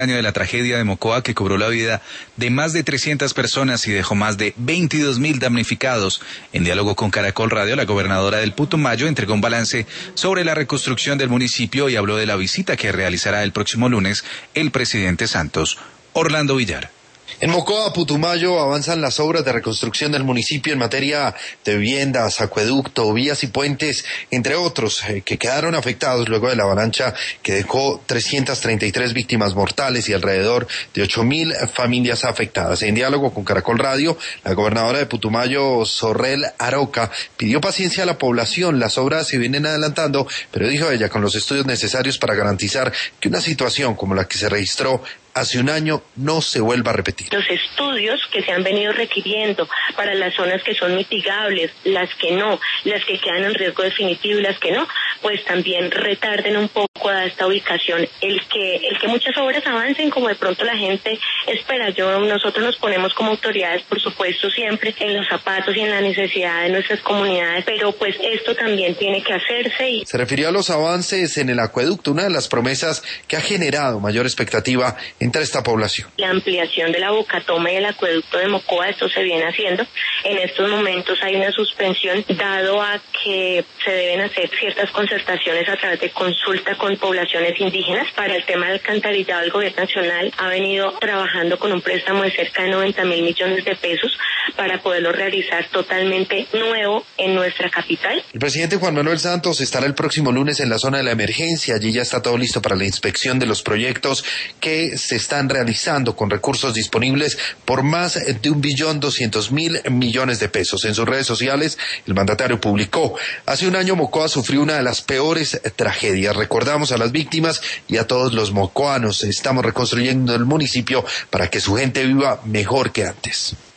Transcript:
Año de la tragedia de Mocoa, que cobró la vida de más de 300 personas y dejó más de 22.000 damnificados. En diálogo con Caracol Radio, la gobernadora del Putumayo entregó un balance sobre la reconstrucción del municipio y habló de la visita que realizará el próximo lunes el presidente Santos. Orlando Villar. En Mocoa, Putumayo, avanzan las obras de reconstrucción del municipio en materia de viviendas, acueducto, vías y puentes, entre otros, que quedaron afectados luego de la avalancha que dejó 333 víctimas mortales y alrededor de 8.000 familias afectadas. En diálogo con Caracol Radio, la gobernadora de Putumayo, Sorrel Aroca, pidió paciencia a la población. Las obras se vienen adelantando, pero dijo ella, con los estudios necesarios para garantizar que una situación como la que se registró hace un año no se vuelva a repetir. Los estudios que se han venido requiriendo para las zonas que son mitigables, las que no, las que quedan en riesgo definitivo y las que no, pues también retarden un poco a esta ubicación. El que muchas obras avancen como de pronto la gente espera. Nosotros nos ponemos como autoridades, por supuesto, siempre en los zapatos y en la necesidad de nuestras comunidades, pero pues esto también tiene que hacerse. Se refirió a los avances en el acueducto, una de las promesas que ha generado mayor expectativa entre esta población. La ampliación de la bocatoma y el acueducto de Mocoa, esto se viene haciendo. En estos momentos hay una suspensión, dado a que se deben hacer ciertas concertaciones a través de consulta con poblaciones indígenas. Para el tema del alcantarillado, el gobierno nacional ha venido trabajando con un préstamo de cerca de 90.000 millones de pesos para poderlo realizar totalmente nuevo en nuestra capital. El presidente Juan Manuel Santos estará el próximo lunes en la zona de la emergencia. Allí ya está todo listo para la inspección de los proyectos que se están realizando con recursos disponibles por más de 1.200.000 millones de pesos. En sus redes sociales, el mandatario publicó: hace un año Mocoa sufrió una de las peores tragedias. Recordamos a las víctimas y a todos los mocoanos. Estamos reconstruyendo el municipio para que su gente viva mejor que antes.